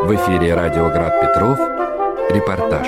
В эфире радио «Град Петров». Репортаж.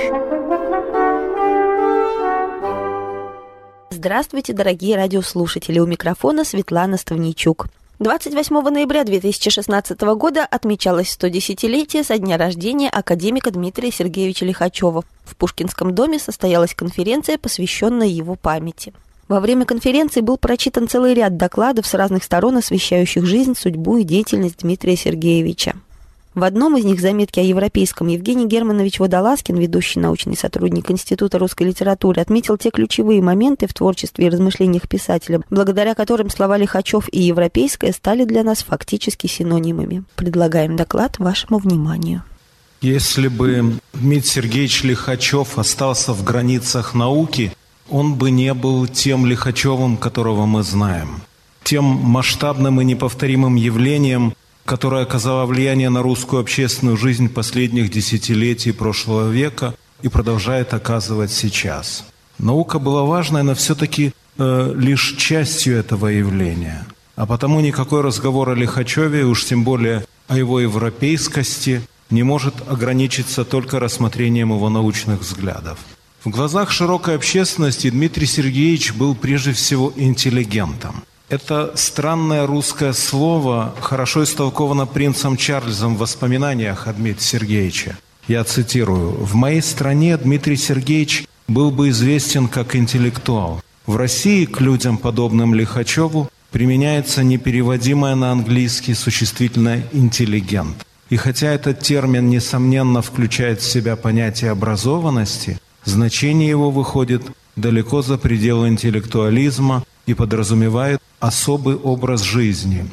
Здравствуйте, дорогие радиослушатели. У микрофона Светлана Ставничук. 28 ноября 2016 года отмечалось 110-летие со дня рождения академика Дмитрия Сергеевича Лихачева. В Пушкинском доме состоялась конференция, посвященная его памяти. Во время конференции был прочитан целый ряд докладов с разных сторон, освещающих жизнь, судьбу и деятельность Дмитрия Сергеевича. В одном из них, заметки о европейском, Евгений Германович Водолазкин, ведущий научный сотрудник Института русской литературы, отметил те ключевые моменты в творчестве и размышлениях писателя, благодаря которым слова Лихачев и европейское стали для нас фактически синонимами. Предлагаем доклад вашему вниманию. Если бы Дмитрий Сергеевич Лихачев остался в границах науки, он бы не был тем Лихачевым, которого мы знаем, тем масштабным и неповторимым явлением, которое оказало влияние на русскую общественную жизнь последних десятилетий прошлого века и продолжает оказывать сейчас. Наука была важной, но все-таки лишь частью этого явления. А потому никакой разговор о Лихачеве, уж тем более о его европейскости, не может ограничиться только рассмотрением его научных взглядов. В глазах широкой общественности Дмитрий Сергеевич был прежде всего интеллигентом. Это странное русское слово хорошо истолковано принцем Чарльзом в воспоминаниях о Дмитрии Сергеевиче. Я цитирую: «В моей стране Дмитрий Сергеевич был бы известен как интеллектуал. В России к людям, подобным Лихачеву, применяется непереводимое на английский существительное «интеллигент». И хотя этот термин, несомненно, включает в себя понятие образованности, значение его выходит далеко за пределы интеллектуализма и подразумевает особый образ жизни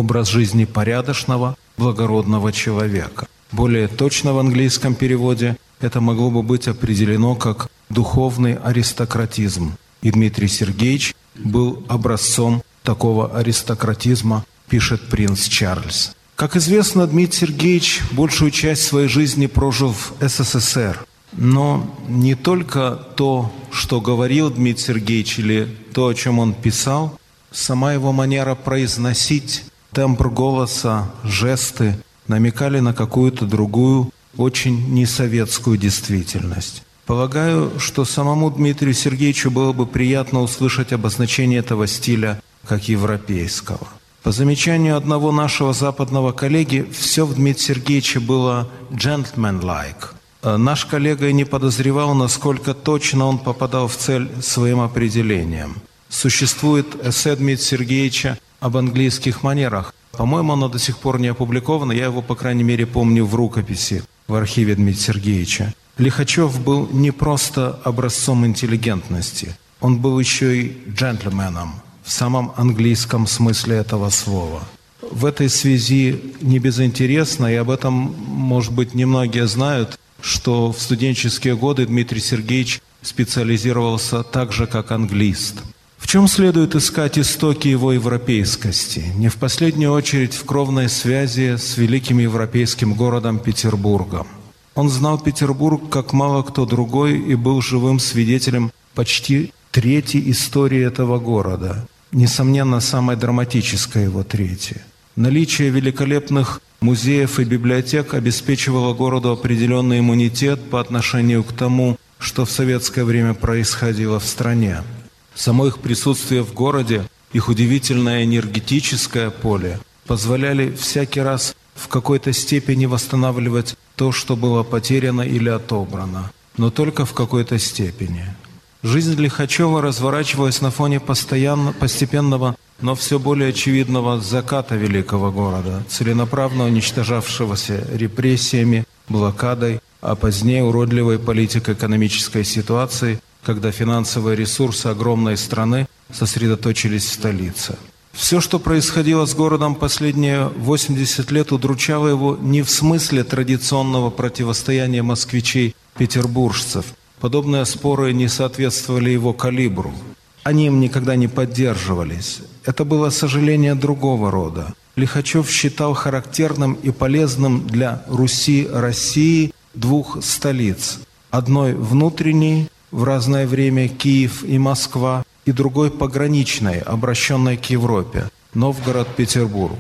порядочного, благородного человека. Более точно в английском переводе это могло бы быть определено как духовный аристократизм. И Дмитрий Сергеевич был образцом такого аристократизма, пишет принц Чарльз. Как известно, Дмитрий Сергеевич большую часть своей жизни прожил в СССР. Но не только то, что говорил Дмитрий Сергеевич, или то, о чем он писал, сама его манера произносить, тембр голоса, жесты намекали на какую-то другую, очень несоветскую действительность. Полагаю, что самому Дмитрию Сергеевичу было бы приятно услышать обозначение этого стиля как европейского. По замечанию одного нашего западного коллеги, все в Дмитрии Сергеевиче было gentleman-like. Наш коллега и не подозревал, насколько точно он попадал в цель своим определением. Существует эссе Дмитрия Сергеевича об английских манерах. По-моему, оно до сих пор не опубликовано. Я его, по крайней мере, помню в рукописи в архиве Дмитрия Сергеевича. Лихачев был не просто образцом интеллигентности. Он был еще и джентльменом в самом английском смысле этого слова. В этой связи не безинтересно, и об этом, может быть, немногие знают, что в студенческие годы Дмитрий Сергеевич специализировался так же, как англист. В чем следует искать истоки его европейскости? Не в последнюю очередь в кровной связи с великим европейским городом Петербургом. Он знал Петербург как мало кто другой и был живым свидетелем почти трети истории этого города. Несомненно, самой драматической его трети. Наличие великолепных музеев и библиотек обеспечивало городу определенный иммунитет по отношению к тому, что в советское время происходило в стране. Само их присутствие в городе, их удивительное энергетическое поле позволяли всякий раз в какой-то степени восстанавливать то, что было потеряно или отобрано, но только в какой-то степени. Жизнь Лихачева разворачивалась на фоне постепенного, но все более очевидного заката великого города, целенаправно уничтожавшегося репрессиями, блокадой, а позднее уродливой политико-экономической ситуацией, когда финансовые ресурсы огромной страны сосредоточились в столице. Все, что происходило с городом последние 80 лет, удручало его не в смысле традиционного противостояния москвичей-петербуржцев. Подобные споры не соответствовали его калибру. Они им никогда не поддерживались. Это было сожаление другого рода. Лихачев считал характерным и полезным для Руси, России двух столиц. Одной внутренней, в разное время Киев и Москва, и другой пограничной, обращенной к Европе, Новгород-Петербург.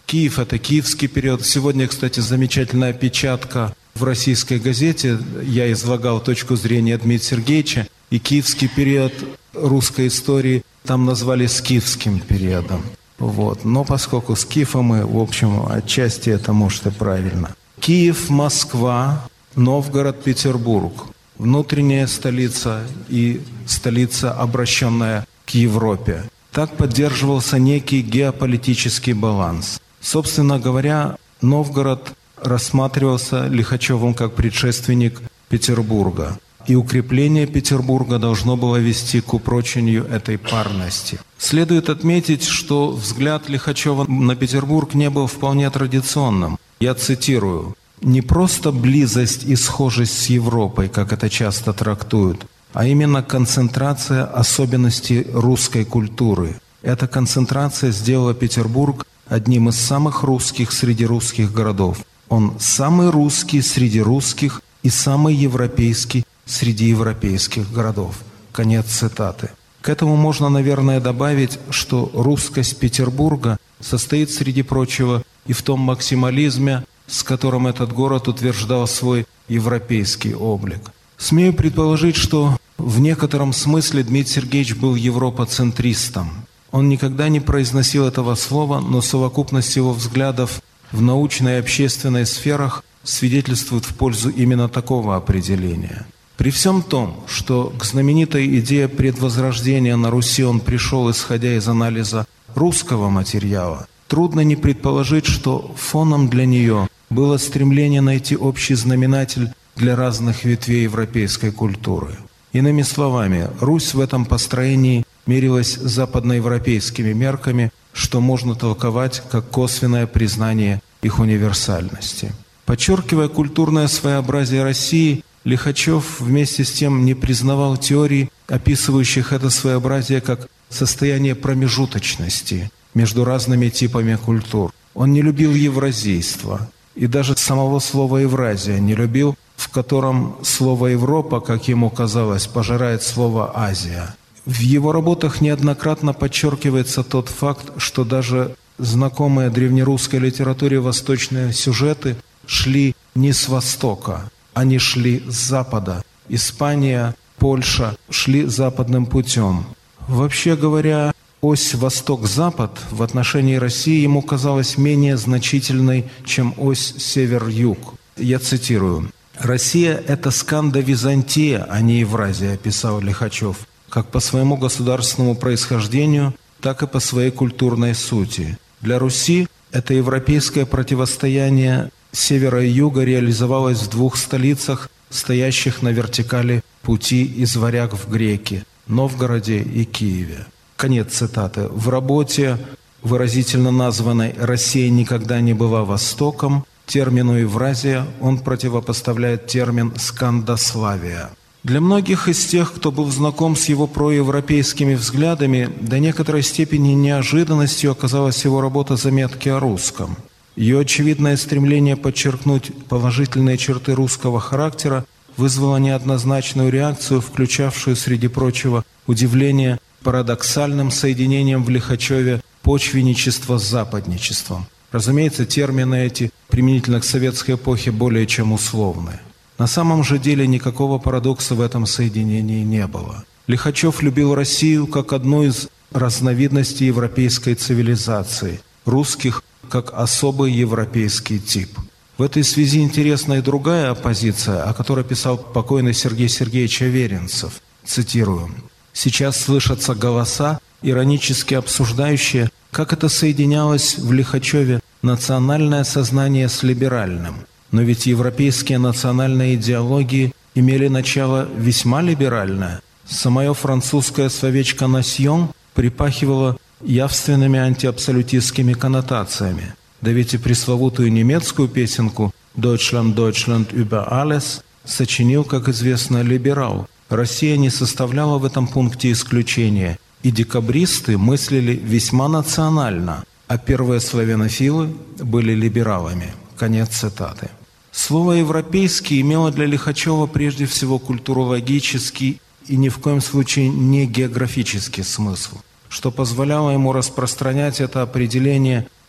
Киев – это киевский период. Сегодня, кстати, замечательная опечатка в российской газете. Я излагал точку зрения Дмитрия Сергеевича. И киевский период русской истории там назвали скифским периодом. Вот. Но поскольку скифы мы, в общем, отчасти это, может, и правильно. Киев, Москва, Новгород, Петербург. Внутренняя столица и столица, обращенная к Европе. Так поддерживался некий геополитический баланс. Собственно говоря, Новгород рассматривался Лихачевым как предшественник Петербурга. И укрепление Петербурга должно было вести к упрочению этой парности. Следует отметить, что взгляд Лихачева на Петербург не был вполне традиционным. Я цитирую: «Не просто близость и схожесть с Европой, как это часто трактуют, а именно концентрация особенностей русской культуры. Эта концентрация сделала Петербург одним из самых русских среди русских городов. Он самый русский среди русских и самый европейский среди европейских городов». Конец цитаты. К этому можно, наверное, добавить, что русскость Петербурга состоит, среди прочего, и в том максимализме, с которым этот город утверждал свой европейский облик. Смею предположить, что в некотором смысле Дмитрий Сергеевич был европоцентристом. Он никогда не произносил этого слова, но совокупность его взглядов в научной и общественной сферах свидетельствует в пользу именно такого определения. При всем том, что к знаменитой идее предвозрождения на Руси он пришел, исходя из анализа русского материала, трудно не предположить, что фоном для нее было стремление найти общий знаменатель для разных ветвей европейской культуры. Иными словами, Русь в этом построении мерилась западноевропейскими мерками, что можно толковать как косвенное признание их универсальности. Подчеркивая культурное своеобразие России, Лихачев вместе с тем не признавал теорий, описывающих это своеобразие как состояние промежуточности между разными типами культур. Он не любил евразийство, и даже самого слова «Евразия» не любил, в котором слово «Европа», как ему казалось, пожирает слово «Азия». В его работах неоднократно подчеркивается тот факт, что даже знакомые древнерусской литературе восточные сюжеты шли не с востока, они шли с запада. Испания, Польша шли западным путем. Вообще говоря, ось восток-запад в отношении России ему казалась менее значительной, чем ось север-юг. Я цитирую: «Россия – это Скандо-Византия, а не Евразия», писал Лихачев, как по своему государственному происхождению, так и по своей культурной сути. Для Руси это европейское противостояние севера и юга реализовалось в двух столицах, стоящих на вертикали пути из варяг в греки – Новгороде и Киеве. Конец цитаты. В работе, выразительно названной «Россия никогда не была Востоком», термину «Евразия» он противопоставляет термин «Скандославия». Для многих из тех, кто был знаком с его проевропейскими взглядами, до некоторой степени неожиданностью оказалась его работа «Заметки о русском». Ее очевидное стремление подчеркнуть положительные черты русского характера вызвало неоднозначную реакцию, включавшую, среди прочего, удивление парадоксальным соединением в Лихачеве почвенничества с западничеством. Разумеется, термины эти применительно к советской эпохе более чем условны. На самом же деле никакого парадокса в этом соединении не было. Лихачев любил Россию как одну из разновидностей европейской цивилизации, русских как особый европейский тип. В этой связи интересна и другая оппозиция, о которой писал покойный Сергей Сергеевич Аверинцев. Цитирую: «Сейчас слышатся голоса, иронически обсуждающие, как это соединялось в Лихачеве национальное сознание с либеральным. Но ведь европейские национальные идеологии имели начало весьма либеральное. Самое французское словечко «насьон» припахивало явственными антиабсолютистскими коннотациями. Да ведь и пресловутую немецкую песенку «Deutschland, Deutschland über alles» сочинил, как известно, либерал. Россия не составляла в этом пункте исключения, и декабристы мыслили весьма национально, а первые славянофилы были либералами». Конец цитаты. Слово «европейский» имело для Лихачева прежде всего культурологический и ни в коем случае не географический смысл, что позволяло ему распространять это определение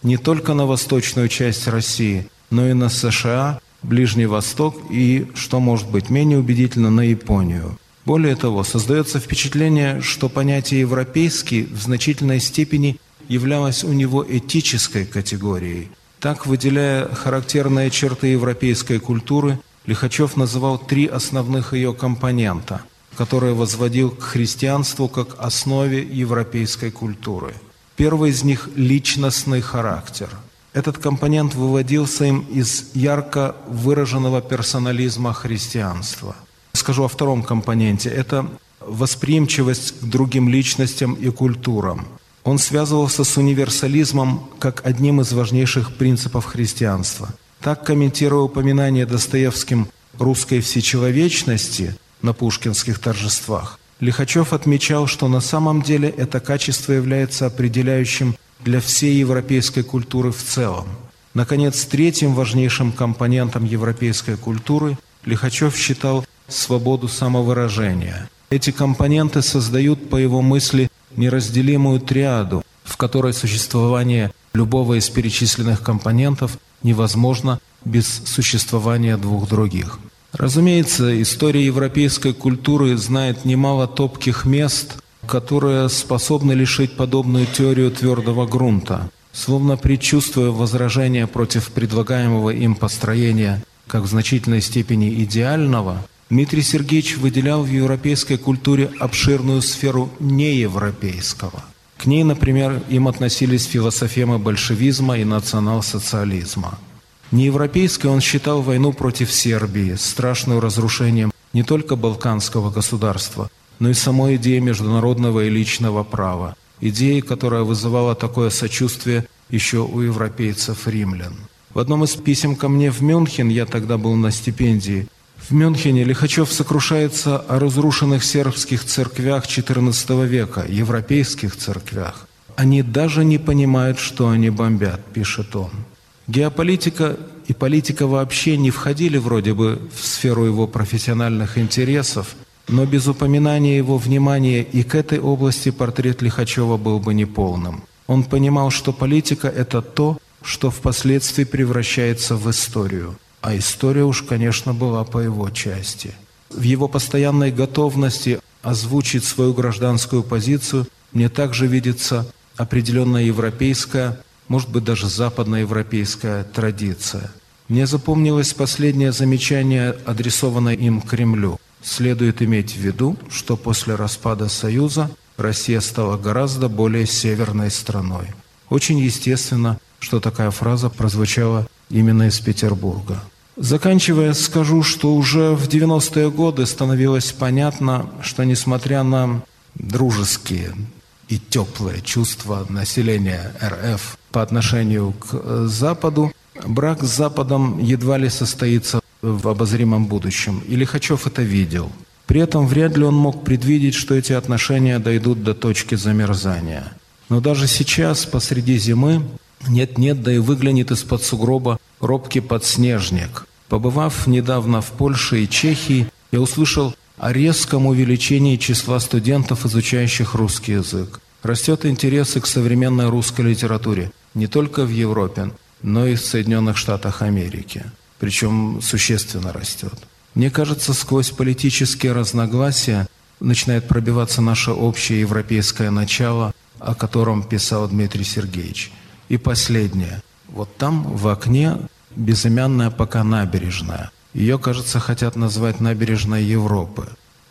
не только на восточную часть России, но и на США, Ближний Восток и, что может быть менее убедительно, на Японию. Более того, создается впечатление, что понятие «европейский» в значительной степени являлось у него этической категорией. Так, выделяя характерные черты европейской культуры, Лихачев называл 3 основных ее компонента, которые возводил к христианству как основе европейской культуры. Первый из них – личностный характер. Этот компонент выводился им из ярко выраженного персонализма христианства. Скажу о втором компоненте – это восприимчивость к другим личностям и культурам. Он связывался с универсализмом как одним из важнейших принципов христианства. Так, комментируя упоминание Достоевским русской всечеловечности на пушкинских торжествах, Лихачев отмечал, что на самом деле это качество является определяющим для всей европейской культуры в целом. Наконец, третьим важнейшим компонентом европейской культуры Лихачев считал свободу самовыражения. Эти компоненты создают, по его мысли, неразделимую триаду, в которой существование любого из перечисленных компонентов невозможно без существования 2 других. Разумеется, история европейской культуры знает немало топких мест, которые способны лишить подобную теорию твердого грунта. Словно предчувствуя возражения против предлагаемого им построения как в значительной степени идеального, Дмитрий Сергеевич выделял в европейской культуре обширную сферу неевропейского. К ней, например, им относились философемы большевизма и национал-социализма. Неевропейской он считал войну против Сербии, страшным разрушением не только балканского государства, но и самой идеи международного и личного права, идеи, которая вызывала такое сочувствие еще у европейцев-римлян. В одном из писем ко мне в Мюнхен, я тогда был на стипендии, в Мюнхене Лихачев сокрушается о разрушенных сербских церквях XIV века, европейских церквях. «Они даже не понимают, что они бомбят», – пишет он. Геополитика и политика вообще не входили вроде бы в сферу его профессиональных интересов, но без упоминания его внимания и к этой области портрет Лихачева был бы неполным. Он понимал, что политика – это то, что впоследствии превращается в историю. А история уж, конечно, была по его части. В его постоянной готовности озвучить свою гражданскую позицию мне также видится определенная европейская, может быть, даже западноевропейская традиция. Мне запомнилось последнее замечание, адресованное им Кремлю. Следует иметь в виду, что после распада Союза Россия стала гораздо более северной страной. Очень естественно, что такая фраза прозвучала именно из Петербурга. Заканчивая, скажу, что уже в 90-е годы становилось понятно, что несмотря на дружеские и теплые чувства населения РФ по отношению к Западу, брак с Западом едва ли состоится в обозримом будущем. И Лихачев это видел. При этом вряд ли он мог предвидеть, что эти отношения дойдут до точки замерзания. Но даже сейчас, посреди зимы, нет-нет, да и выглянет из-под сугроба робкий подснежник. Побывав недавно в Польше и Чехии, я услышал о резком увеличении числа студентов, изучающих русский язык. Растет интерес и к современной русской литературе не только в Европе, но и в Соединенных Штатах Америки. Причем существенно растет. Мне кажется, сквозь политические разногласия начинает пробиваться наше общее европейское начало, о котором писал Дмитрий Сергеевич. И последнее. Вот там, в окне, безымянная пока набережная. Ее, кажется, хотят назвать набережной Европы.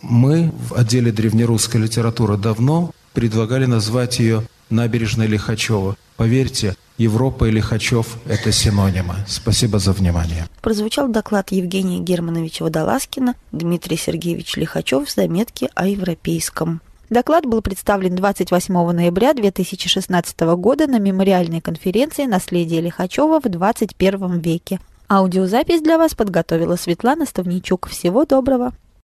Мы в отделе древнерусской литературы давно предлагали назвать ее набережной Лихачева. Поверьте, Европа и Лихачев – это синонимы. Спасибо за внимание. Прозвучал доклад Евгения Германовича Водолазкина «Дмитрий Сергеевич Лихачев. Заметки о европейском». Доклад был представлен 28 ноября 2016 года на мемориальной конференции «Наследие Лихачева в 21 веке». Аудиозапись для вас подготовила Светлана Ставничук. Всего доброго!